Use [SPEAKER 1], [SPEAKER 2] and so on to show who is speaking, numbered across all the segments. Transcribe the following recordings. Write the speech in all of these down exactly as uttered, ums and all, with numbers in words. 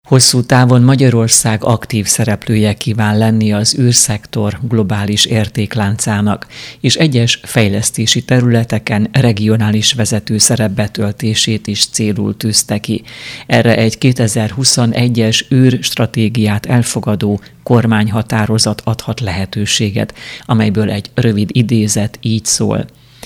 [SPEAKER 1] Hosszú távon Magyarország aktív szereplője kíván lenni az űrszektor globális értékláncának, és egyes fejlesztési területeken regionális vezető szerep betöltését is célul tűzte ki. Erre egy kétezer-huszonegyes űrstratégiát elfogadó kormányhatározat adhat lehetőséget, amelyből egy rövid idézet így szól.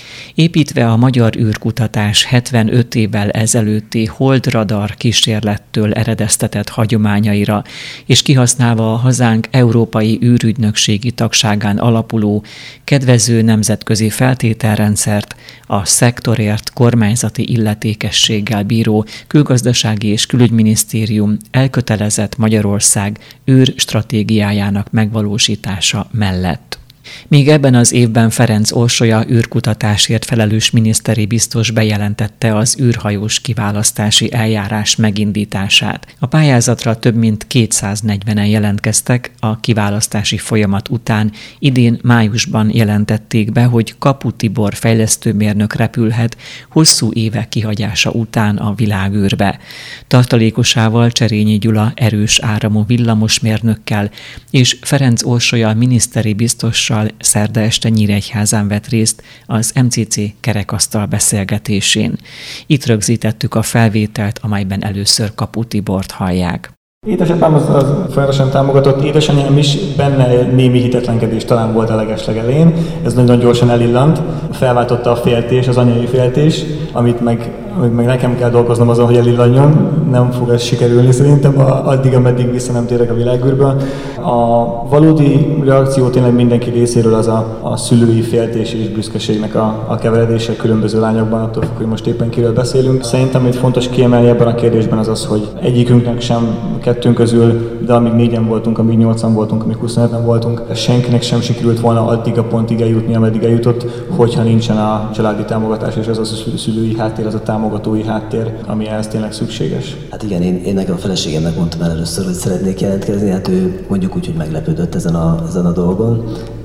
[SPEAKER 1] Építve a magyar űrkutatás hetvenöt évvel ezelőtti Holdradar kísérlettől eredeztetett hagyományaira, és kihasználva a hazánk európai űrügynökségi tagságán alapuló kedvező nemzetközi feltételrendszert, a szektorért kormányzati illetékességgel bíró Külgazdasági és Külügyminisztérium elkötelezett Magyarország űrstratégiájának megvalósítása mellett. Míg ebben az évben Ferenc Orsolya űrkutatásért felelős miniszteri biztos bejelentette az űrhajós kiválasztási eljárás megindítását. A pályázatra több mint kétszáznegyvenen jelentkeztek, a kiválasztási folyamat után idén májusban jelentették be, hogy Kapu Tibor fejlesztőmérnök repülhet hosszú évek kihagyása után a világűrbe. Tartalékosával, Cserényi Gyula erős áramú villamosmérnökkel és Ferenc Orsolya miniszteri biztossal szerda este Nyíregyházán vett részt az em cé cé kerekasztal beszélgetésén. Itt rögzítettük a felvételt, amelyben először Kapu Tibort hallják.
[SPEAKER 2] Édesapám az, az folyamatosan támogatott, édesanyám is, benne némi hitetlenkedés talán volt a legeslegelején, ez nagyon gyorsan elillant, felváltotta a féltés, az anyai féltés, amit meg, amit meg nekem kell dolgoznom azon, hogy elillanjon, nem fog ez sikerülni szerintem addig, ameddig vissza nem térek a világűrből. A valódi reakció tényleg mindenki részéről az a, a szülői féltés és büszkeségnek a, a keveredése különböző lányokban, attól függ, hogy most éppen kiről beszélünk. Szerintem, amit fontos kiemelni ebben a kérdésben az az, hogy egyikünknek sem, kettőnk közül, de amíg négyen voltunk, amíg nyolcan voltunk, amíg huszonöten voltunk, senkinek sem sikerült volna addig a pontig eljutni, ameddig eljutott, hogyha nincsen a családi támogatás, és az a szülői háttér, az a támogatói háttér, ami ehhez tényleg szükséges.
[SPEAKER 3] Hát igen, én, én nekem a feleségemnek mondtam el először, hogy szeretnék jelentkezni, hát ő mondjuk úgy, hogy meglepődött ezen a, ezen a dolgon,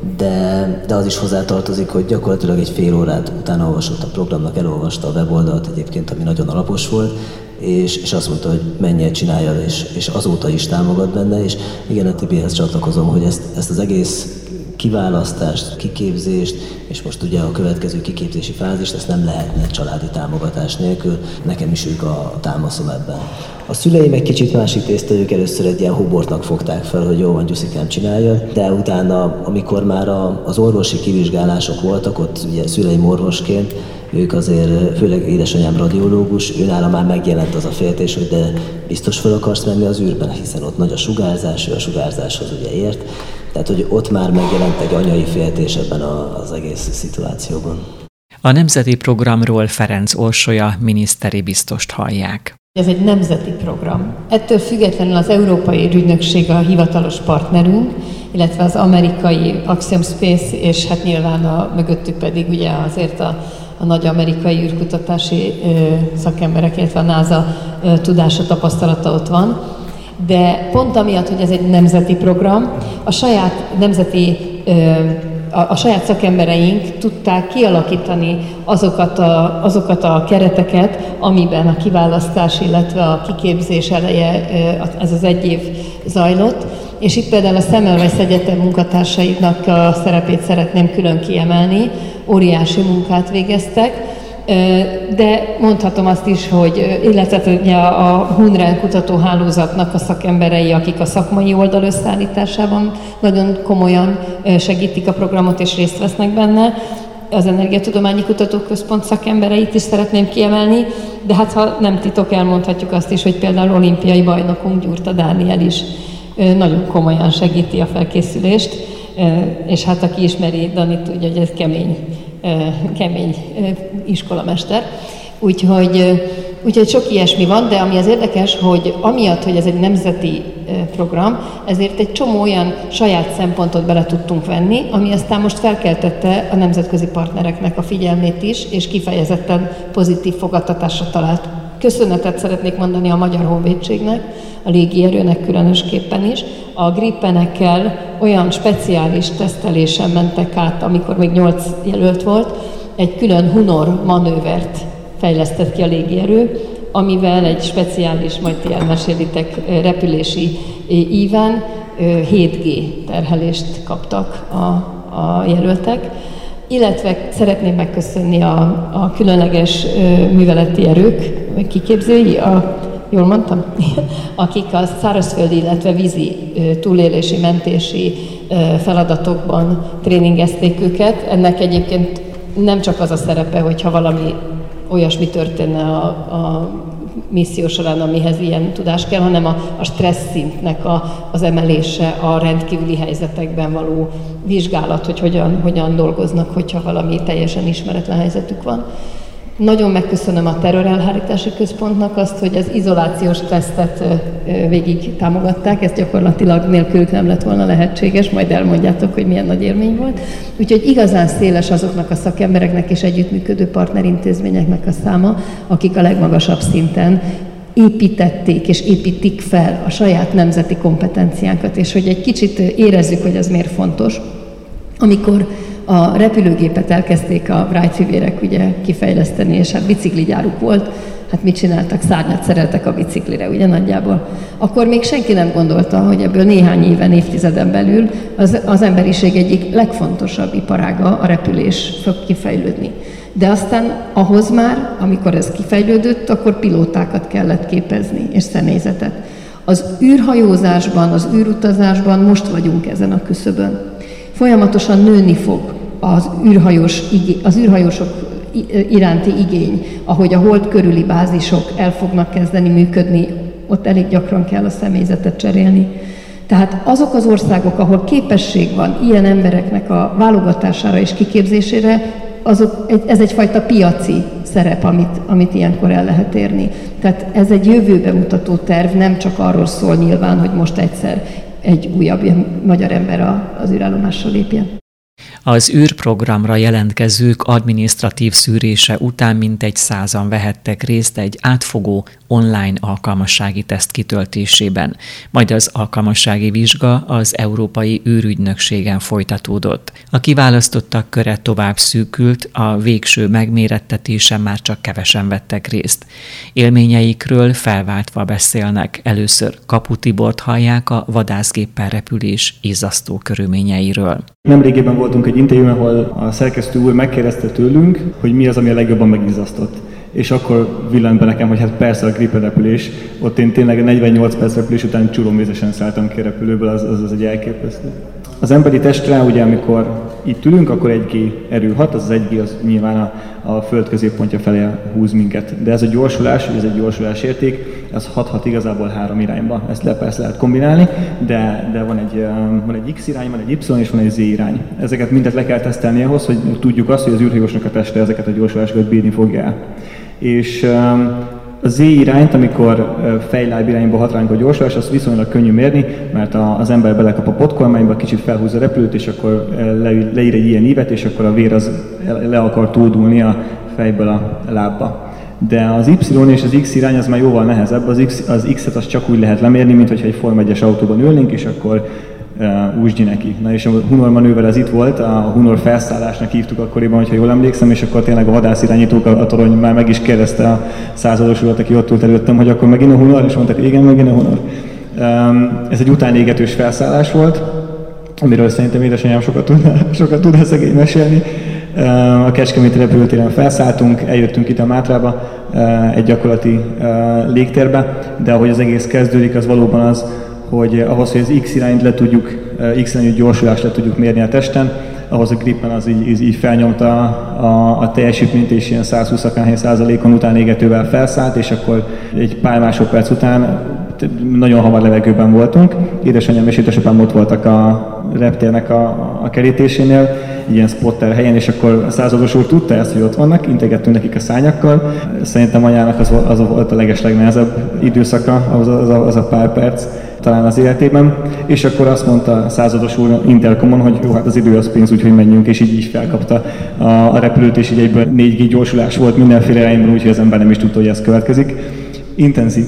[SPEAKER 3] de, de az is hozzátartozik, hogy gyakorlatilag egy fél órát utána olvasott a programnak, elolvasta a weboldalt egyébként, ami nagyon alapos volt, és, és azt mondta, hogy mennyire csináljad, és, és azóta is támogat benne, és igen, a Tibihez csatlakozom, hogy ezt, ezt az egész kiválasztást, kiképzést, és most ugye a következő kiképzési fázist, ezt nem lehetne családi támogatás nélkül, nekem is ők a támaszom ebben. A szüleim egy kicsit másik tészta, ők először egy ilyen hubortnak fogták fel, hogy jó van, Gyuszikám, csináljad, de utána, amikor már a, az orvosi kivizsgálások voltak, ott ugye szüleim orvosként, ők azért, főleg édesanyám radiológus, őnála már megjelent az a féltés, hogy de biztos fel akarsz menni az űrben, hiszen ott nagy a sugárzás, ő a sugárzáshoz ugye ért. Tehát, hogy ott már megjelent egy anyai féltés ebben az egész szituációban.
[SPEAKER 1] A nemzeti programról Ferenc Orsolya miniszteri biztost hallják.
[SPEAKER 4] Ez egy nemzeti program. Ettől függetlenül az Európai Ügynökség a hivatalos partnerünk, illetve az amerikai Axiom Space, és hát nyilván a mögöttük pedig ugye azért a, a nagy amerikai űrkutatási ö, szakemberek, illetve a NASA ö, tudása, tapasztalata ott van. De pont amiatt, hogy ez egy nemzeti program, a saját nemzeti, a, a saját szakembereink tudták kialakítani azokat a, azokat a kereteket, amiben a kiválasztás, illetve a kiképzés eleje, ez az egy év zajlott. És itt például a Semmelweis Egyetem munkatársainak a szerepét szeretném külön kiemelni, óriási munkát végeztek. De mondhatom azt is, hogy illetve ugye a Hunren kutatóhálózatnak a szakemberei, akik a szakmai oldal összeállításában nagyon komolyan segítik a programot és részt vesznek benne. Az Energiatudományi Kutatóközpont szakembereit is szeretném kiemelni, de hát ha nem titok, elmondhatjuk azt is, hogy például olimpiai bajnokunk Gyurta Dániel is nagyon komolyan segíti a felkészülést, és hát aki ismeri Danit, tudja, hogy ez kemény kemény iskolamester. Úgyhogy, úgyhogy sok ilyesmi van, de ami az érdekes, hogy amiatt, hogy ez egy nemzeti program, ezért egy csomó olyan saját szempontot bele tudtunk venni, ami aztán most felkeltette a nemzetközi partnereknek a figyelmét is, és kifejezetten pozitív fogadtatásra talált. Köszönetet szeretnék mondani a Magyar Honvédségnek, a légierőnek különösképpen is. A Gripenekkel olyan speciális tesztelésen mentek át, amikor még nyolc jelölt volt, egy külön Hunor manővert fejlesztett ki a légierő, amivel egy speciális, majd ti elmesélitek, repülési íven hét G terhelést kaptak a, a jelöltek. Illetve szeretném megköszönni a, a különleges műveleti erők kiképzői, a, jól mondtam? akik a szárazföldi, illetve vízi túlélési, mentési feladatokban tréningezték őket. Ennek egyébként nem csak az a szerepe, hogyha valami olyasmi történne a, a misszió során, amihez ilyen tudás kell, hanem a, a stressz szintnek a, az emelése, a rendkívüli helyzetekben való vizsgálat, hogy hogyan, hogyan dolgoznak, hogyha valami teljesen ismeretlen helyzetük van. Nagyon megköszönöm a Terrorelhárítási Központnak azt, hogy az izolációs tesztet végig támogatták, ez gyakorlatilag nélkülük nem lett volna lehetséges, majd elmondjátok, hogy milyen nagy élmény volt. Úgyhogy igazán széles azoknak a szakembereknek és együttműködő partnerintézményeknek a száma, akik a legmagasabb szinten építették és építik fel a saját nemzeti kompetenciánkat, és hogy egy kicsit érezzük, hogy ez miért fontos. Amikor a repülőgépet elkezdték a Wright fivérek ugye kifejleszteni, és hát bicikligyáruk volt, hát mit csináltak? Szárnyat szereltek a biciklire, ugye nagyjából. Akkor még senki nem gondolta, hogy ebből néhány éven, évtizeden belül az, az emberiség egyik legfontosabb iparága, a repülés fog kifejlődni. De aztán ahhoz már, amikor ez kifejlődött, akkor pilótákat kellett képezni, és személyzetet. Az űrhajózásban, az űrutazásban most vagyunk ezen a küszöbön. Folyamatosan nőni fog az, űrhajós, az űrhajósok iránti igény, ahogy a hold körüli bázisok el fognak kezdeni működni, ott elég gyakran kell a személyzetet cserélni. Tehát azok az országok, ahol képesség van ilyen embereknek a válogatására és kiképzésére, azok, ez egyfajta piaci szerep, amit, amit ilyenkor el lehet érni. Tehát ez egy jövőbe mutató terv, nem csak arról szól nyilván, hogy most egyszer egy újabb magyar ember az űrállomásra lépjen.
[SPEAKER 1] Az űrprogramra jelentkezők adminisztratív szűrése után mintegy százan vehettek részt egy átfogó online alkalmassági teszt kitöltésében, majd az alkalmassági vizsga az Európai űrügynökségen folytatódott. A kiválasztottak köre tovább szűkült, a végső megmérettetésen már csak kevesen vettek részt. Élményeikről felváltva beszélnek. Először Kapu Tibort hallják a vadászgéppel repülés izzasztó körülményeiről.
[SPEAKER 2] Nemrégében voltunk egy interjún, ahol a szerkesztő úr megkérdezte tőlünk, hogy mi az, ami a legjobban megizzasztott. És akkor villant be nekem, hogy hát persze a Gripen repülés. Ott én tényleg negyvennyolc perc repülés után csuromvézesen szálltam ki a repülőből, az, az, az egy elképesztő. Az emberi testre, ugye amikor itt ülünk, akkor egy G erő hat, az az egy G az nyilván a, a föld középpontja felé húz minket. De ez a gyorsulás, ez egy gyorsulás érték, ez hathat igazából három irányba. Ezt le persze lehet kombinálni, de, de van, egy, van egy X irány, van egy Y és van egy Z irány. Ezeket mindet le kell tesztelni ahhoz, hogy tudjuk azt, hogy az űrhajósnak a teste ezeket a gyorsulásokat bírni fogja. És a Z irányt, amikor fejláb irányba hat ránk a gyorsulás, azt viszonylag könnyű mérni, mert az ember belekap a potkormányba, kicsit felhúzza a repülőt, és akkor leír egy ilyen ívet, és akkor a vér az le akar tódulni a fejből a lábba. De az Y és az X irány az már jóval nehezebb, az, X, az X-et az csak úgy lehet lemérni, mint hogyha egy Forma egyes autóban ülnénk, és akkor uh, úsgyi neki. Na és a Hunor manőver az itt volt, a Hunor felszállásnak hívtuk akkoriban, hogyha jól emlékszem, és akkor tényleg a vadászirányítók a, a torony már meg is kérdezte a százados urat, aki ott ült előttem, hogy akkor megint a Hunor, és mondták, igen, megint a Hunor. Um, ez egy utánégetős felszállás volt, amiről szerintem édesanyám sokat tud, sokat tud szegény mesélni. A Kecskeméti repülőtéren felszálltunk, eljöttünk itt a Mátrába, egy gyakorlati légtérbe, de ahogy az egész kezdődik, az valóban az, hogy ahhoz, hogy az X irányt le tudjuk, X irányú gyorsulást le tudjuk mérni a testen, ahhoz a Gripen az így, így felnyomta a, a teljesítményt, és ilyen száz húsz akárhány százalékon utánégetővel felszállt, és akkor egy pár másodperc után nagyon hamar levegőben voltunk. Édesanyám és édesapám ott voltak a reptérnek a, a kerítésénél, ilyen spotter helyen, és akkor a százados úr tudta ezt, hogy ott vannak, integettünk nekik a szányakkal. Szerintem anyának az, az volt a legeslegnehezebb időszaka, az a, az, a, az a pár perc talán az életében. És akkor azt mondta a százados úr interkomon, hogy jó, hát az idő az pénz, úgyhogy menjünk, és így is felkapta a, a repülőt, és így egyből négy G gyorsulás volt mindenféle irányban, úgyhogy az ember nem is tudta, hogy ez következik. Intenzív.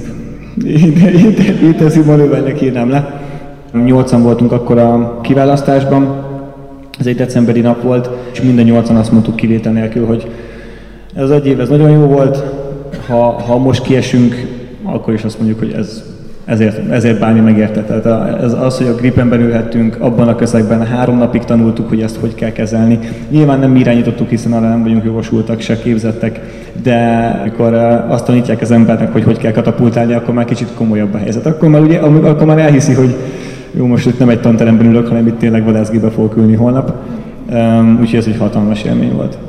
[SPEAKER 2] Intenzív manővernek írnám le. Nyolcan voltunk akkor a kiválasztásban, ez egy decemberi nap volt, és minden nyolcan azt mondtuk kivétel nélkül, hogy ez egy év ez nagyon jó volt, ha, ha most kiesünk, akkor is azt mondjuk, hogy ez ezért, ezért bánni megérte. Tehát az, az, hogy a Gripenben ülhettünk, abban a közegben három napig tanultuk, hogy ezt hogy kell kezelni. Nyilván nem mi irányítottuk, hiszen arra nem vagyunk jogosultak, se képzettek, de amikor azt tanítják az embernek, hogy hogy kell katapultálni, akkor már kicsit komolyabb a helyzet. Akkor már, ugye, akkor már elhiszi, hogy jó, most itt nem egy tanteremben ülök, hanem itt tényleg vadászgébe fogok ülni holnap. Um, úgyhogy ez egy hatalmas élmény volt.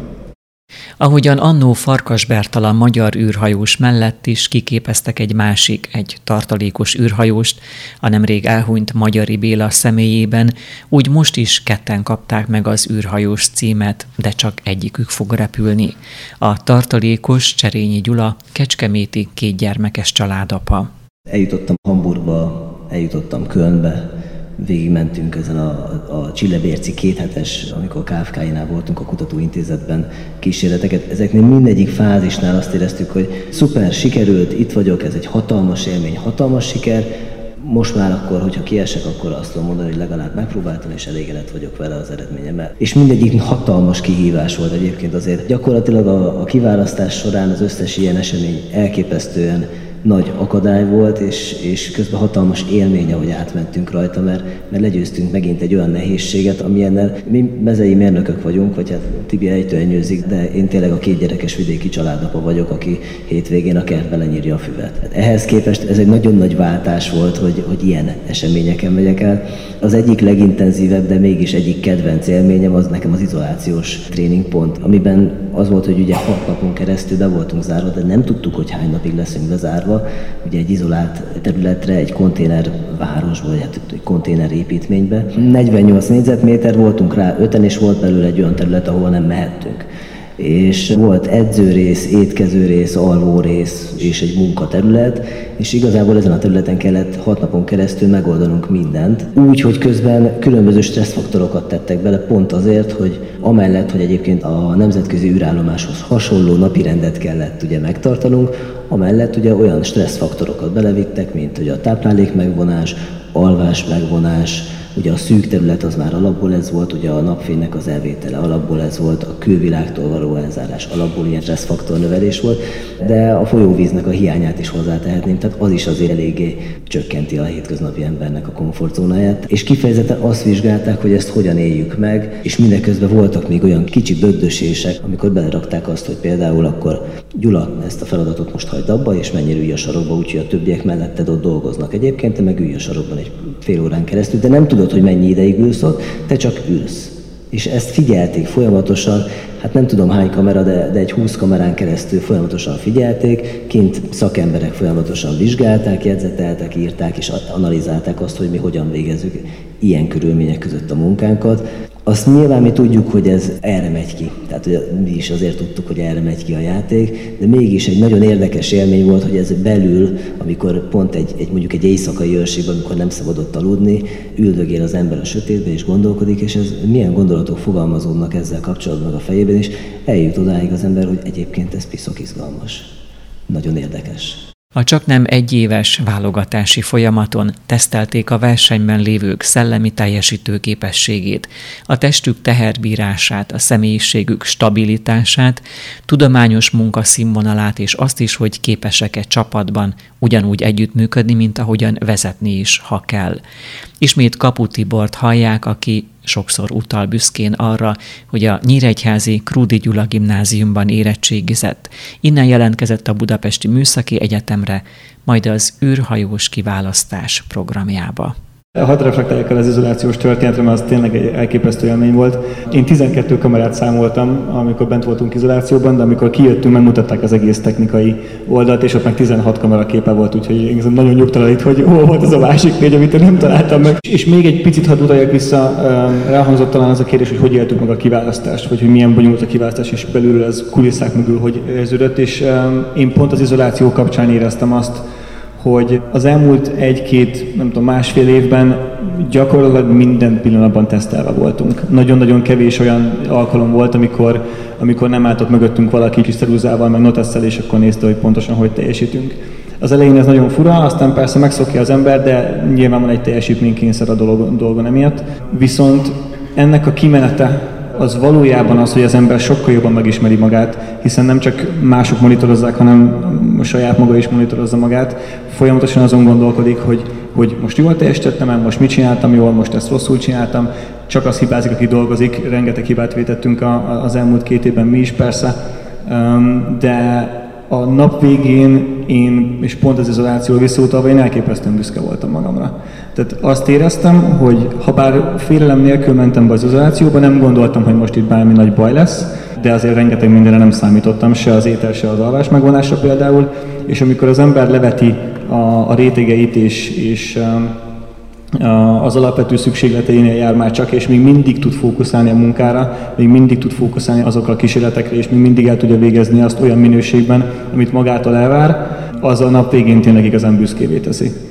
[SPEAKER 1] Ahogyan annó Farkas Bertalan magyar űrhajós mellett is kiképeztek egy másik, egy tartalékos űrhajóst, a nemrég elhunyt Magyari Béla személyében, úgy most is ketten kapták meg az űrhajós címet, de csak egyikük fog repülni. A tartalékos Cserényi Gyula kecskeméti kétgyermekes családapa.
[SPEAKER 3] Eljutottam Hamburgba, eljutottam Kölnbe, végigmentünk ezen a, a Csillebérci kéthetes, amikor ká ef ká-nál voltunk a kutatóintézetben kísérleteket. Ezeknél mindegyik fázisnál azt éreztük, hogy szuper, sikerült, itt vagyok, ez egy hatalmas élmény, hatalmas siker. Most már akkor, hogyha kiesek, akkor azt tudom mondani, hogy legalább megpróbáltam, és elégedett vagyok vele az eredményemmel. És mindegyik hatalmas kihívás volt egyébként azért. Gyakorlatilag a, a kiválasztás során az összes ilyen esemény elképesztően nagy akadály volt, és, és közben hatalmas élmény, ahogy átmentünk rajta, mert, mert legyőztünk megint egy olyan nehézséget, amilyennel mi mezei mérnökök vagyunk, vagy hát Tibi ejtőernyőzik, de én tényleg a két gyerekes vidéki családapa vagyok, aki hétvégén a kertbe lenyírja a füvet. Ehhez képest ez egy nagyon nagy váltás volt, hogy, hogy ilyen eseményeken megyek el. Az egyik legintenzívebb, de mégis egyik kedvenc élményem az nekem az izolációs tréningpont, amiben az volt, hogy ugye hat napon keresztül be voltunk zárva, de nem tudtuk, hogy hány napig leszünk bezárva. Ugye egy izolált területre, egy konténervárosba, vagy hát egy konténerépítménybe. negyvennyolc négyzetméter voltunk rá, öten, és volt belőle egy olyan terület, ahol nem mehettünk. És volt edzőrész, étkezőrész, alvórész és egy munkaterület, és igazából ezen a területen kellett hat napon keresztül megoldanunk mindent. Úgy, hogy közben különböző stresszfaktorokat tettek bele, pont azért, hogy amellett, hogy egyébként a nemzetközi űrállomáshoz hasonló napirendet kellett ugye megtartanunk, amellett ugye olyan stresszfaktorokat belevittek, mint hogy a táplálék megvonás, alvás megvonás, ugye a szűk terület az már alapból ez volt, ugye a napfénynek az elvétele alapból ez volt, a külvilágtól való elzárás alapból ilyen stresszfaktor növelés volt, de a folyóvíznek a hiányát is hozzátehetném, tehát az is azért eléggé csökkenti a hétköznapi embernek a komfortzónáját. És kifejezetten azt vizsgálták, hogy ezt hogyan éljük meg, és mindeközben voltak még olyan kicsi bögdösések, amikor belerakták azt, hogy például akkor Gyula, ezt a feladatot most hagyd abba, és mennyire ülj a sarokba, úgyhogy a többiek melletted ott dolgoznak. Egyébként te meg ülj a sarokban egy fél órán keresztül, de nem tudod, hogy mennyi ideig ülsz ott, te csak ülsz. És ezt figyelték folyamatosan, hát nem tudom hány kamera, de, de egy húsz kamerán keresztül folyamatosan figyelték, kint szakemberek folyamatosan vizsgálták, jegyzeteltek, írták és analizálták azt, hogy mi hogyan végezzük ilyen körülmények között a munkánkat. Azt nyilván mi tudjuk, hogy ez erre megy ki. Tehát hogy mi is azért tudtuk, hogy erre megy ki a játék, de mégis egy nagyon érdekes élmény volt, hogy ez belül, amikor pont egy, egy mondjuk egy éjszakai őrségben, amikor nem szabadott aludni, üldögél az ember a sötétbe és gondolkodik, és ez milyen gondolatok fogalmazódnak ezzel kapcsolatban a fejében, és eljut odáig az ember, hogy egyébként ez piszok izgalmas. Nagyon érdekes.
[SPEAKER 1] A csaknem egyéves válogatási folyamaton tesztelték a versenyben lévők szellemi teljesítőképességét, a testük teherbírását, a személyiségük stabilitását, tudományos munkaszínvonalát és azt is, hogy képesek-e csapatban ugyanúgy együttműködni, mint ahogyan vezetni is, ha kell. Ismét Kapu Tibort hallják, aki sokszor utal büszkén arra, hogy a Nyíregyházi Krúdy Gyula gimnáziumban érettségizett. Innen jelentkezett a Budapesti Műszaki Egyetemre, majd az űrhajós kiválasztás programjába.
[SPEAKER 2] Hadd reflektáljak el az izolációs történetre, mert az tényleg egy elképesztő élmény volt. Én tizenkét kamerát számoltam, amikor bent voltunk izolációban, de amikor kijöttünk, megmutatták az egész technikai oldalt, és ott meg tizenhat kamera képe volt, úgyhogy nagyon nyugtalanít, hogy hol volt az a másik négy, amit én nem találtam meg. És még egy picit hadd utaljak vissza, elhangzott talán az a kérdés, hogy hogy éltük meg a kiválasztást, vagy hogy milyen bonyolult a kiválasztás, és belülről ez kulisszák mögül hogy érződött, és én pont az izoláció kapcsán éreztem azt, hogy az elmúlt egy-két, nem tudom, másfél évben gyakorlatilag minden pillanatban tesztelve voltunk. Nagyon-nagyon kevés olyan alkalom volt, amikor, amikor nem állt ott mögöttünk valaki kis ceruzával, meg notesszel, és akkor nézte, hogy pontosan hogy teljesítünk. Az elején ez nagyon fura, aztán persze megszokja az ember, de nyilván van egy teljesítménykényszer a dolgon, dolgon emiatt. Viszont ennek a kimenete az valójában az, hogy az ember sokkal jobban megismeri magát, hiszen nem csak mások monitorozzák, hanem a saját maga is monitorozza magát. Folyamatosan azon gondolkodik, hogy, hogy most jól teljesítettem, most mit csináltam jól, most ezt rosszul csináltam. Csak az hibázik, aki dolgozik, rengeteg hibát vétettünk az elmúlt két évben mi is persze, de a nap végén én, és pont az izolációról visszautalva, én elképesztően büszke voltam magamra. Tehát azt éreztem, hogy ha bár félelem nélkül mentem be az izolációba, nem gondoltam, hogy most itt bármi nagy baj lesz, de azért rengeteg mindenre nem számítottam, se az étel, se az alvás megvonásra például, és amikor az ember leveti a, a rétegeit és, és az alapvető szükségleteinél jár már csak, és még mindig tud fókuszálni a munkára, még mindig tud fókuszálni azokra a kísérletekre, és még mindig el tudja végezni azt olyan minőségben, amit magától elvár, az a nap végén tényleg igazán büszkévé teszi.